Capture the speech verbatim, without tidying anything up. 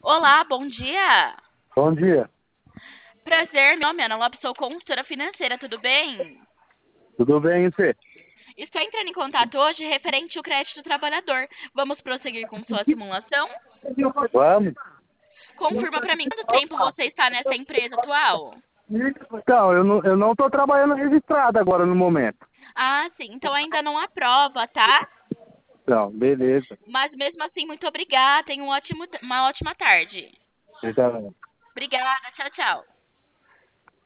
Olá, bom dia. Bom dia, Prazer, meu nome é Ana Lopes, sou consultora financeira, tudo bem? tudo bem e você? Estou entrando em contato hoje referente ao crédito do trabalhador. Vamos prosseguir com sua simulação? Vamos? Confirma para mim quanto tempo você está nessa empresa atual? Então, eu não, eu não tô trabalhando registrado agora no momento. Ah, sim, então ainda não aprova, tá? Então, beleza. Mas mesmo assim, muito obrigada, tenha um ótimo, uma ótima tarde. Então, Obrigada, tchau, tchau.